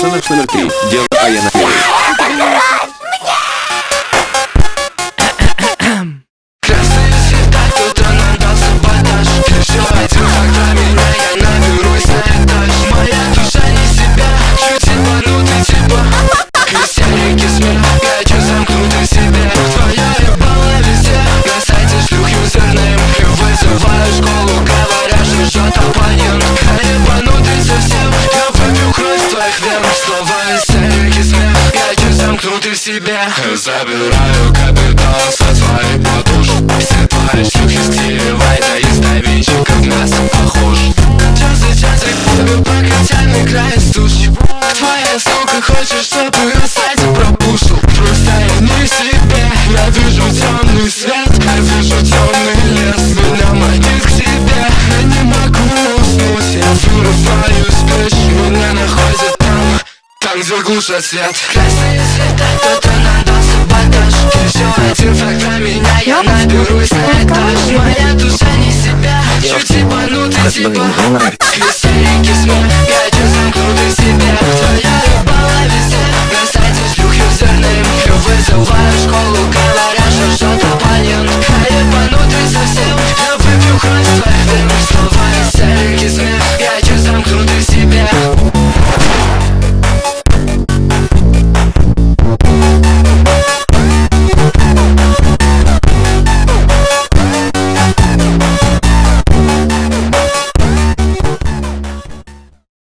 Пацанок номер 3. Дело Аяна Белый. Красные цвета, кто-то нам дал саботаж. И все один факт про меня, я наберусь на этаж. Моя душа не себя, чуть ебанутый типа. Истерики, смех, я замкнутый в себе. Твоя ебала везде, на сайте шлюх юзернейм. И вызываю школу, говорят, что жжет оппонент. Я ебанутый совсем, я выпью кровь в твоих вен. Снова истерики, смех, я замкнутый в себе. Забираю капитал со своей подушек. Все твои шлюхи стилевые, да из давинчиков мясо похож. Час за час рекламы, пока тянет край стуч. Твоя сука хочет, чтобы на сайте пропушил. Просто я не себе, я вижу темный свет, я вижу темный лес. Меня манит к себе, я не могу уснуть. Я вырываю спящ, меня находят там, где глушат свет. Красные цвета, кто-то нам дал саботаж. И все один факт про меня, я наберусь на этаж. Моя душа не себя, чуть ебанутый типа.